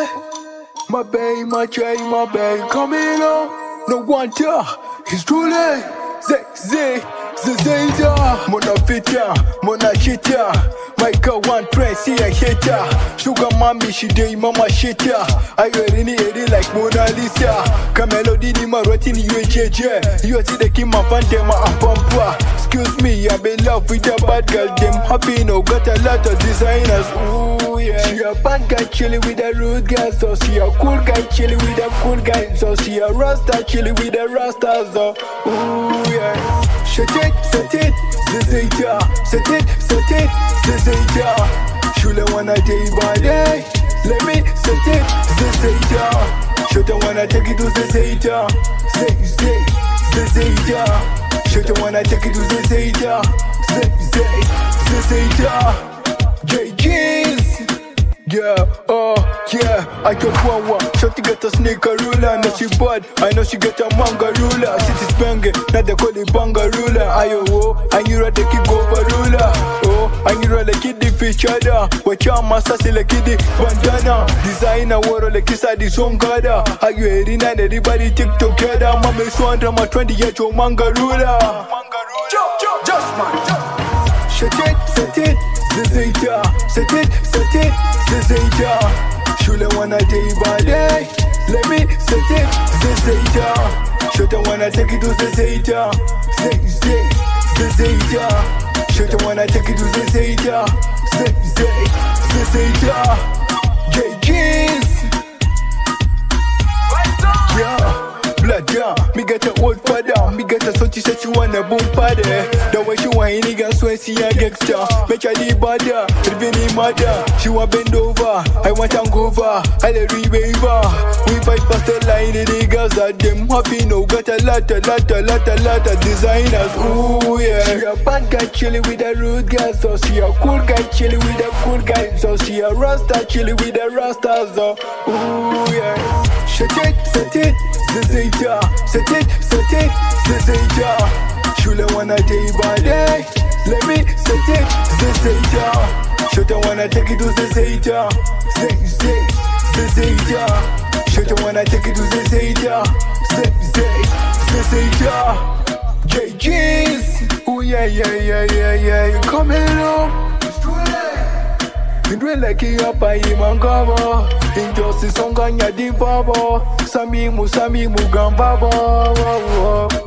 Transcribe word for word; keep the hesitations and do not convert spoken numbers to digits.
way. My baby, my chain, my baby, coming on. No one tell, it's truly. Zay, zay, zay, zay, zay. Mona fita, mona shita. Michael one friend, see a hater. Sugar mommy, she day mama shitter. I got any eddy like Mona Lisa. Camelody ni maroti ni U J J. You see the king my pandema and pampa. Excuse me, I'm in love with a bad girl. Them happy no got a lot of designers. Ooh yeah. She a bad guy chilling with a rude girl, so she a cool guy chilling with a cool guy, so she a rasta chilling with a rasta. So ooh yeah. Set it, set it, zizita. Set it, set it, zizita. Shula wanna day by day. Let me set it, zizita. Shula wanna take it to zizita. Zay, zay, zizita. Shula wanna take it to zizita. Zay, zay, zizita. J G's. Yeah, oh, yeah, I got one one. Shorty got a sneaker ruler, now she bad. I know she get a manga ruler. City spangle, now they call it banga ruler. Ayo, oh, and you ready to go for ruler. Oh, and you ready to kid the fish other. Watch out, master, see like kid bandana. Designer, war like kiss at the song gada. Are you ready now? Everybody take together. Mama, swan drama twenty years old manga ruler. Manga ruler, just man. Set it, set it, zizita. Set it, set it, zizita. Shula wanna day by day. Let me set it, zizita. Shula wanna take it to zizita. Zay, zay, zizita. Shula wanna take it to zizita. Zay, zay, zizita. J G's. Yeah. Blood, yeah, me get a old father. Me get a so she said she wanna boom party. The way she want any girl when she a gangster. Make her the bother, living mother. She want bend over, I want to go over. I let her waiver. We fight past the line, the girls are them happy. No, got a lot, a lot, a lot, a lot of designers. Ooh yeah. She a bad guy chilling with a rude girl, so she a cool guy chilling with a cool guy, so she a rasta chilling with a rasta. So ooh yeah. Set it, set it, zizita. Set it, set it, zizita. Shula wanna day by day. Let me set it, zizita. Shula wanna take it to zizita. Zay, zay, zizita. Shula wanna take it to zizita. Zay, zay, zizita. J G's. Ooh yeah, yeah, yeah, yeah, yeah. You coming home? Indwe like hapa imangabo. Injustice onganya di babo. Sami mu sami mu gambabo.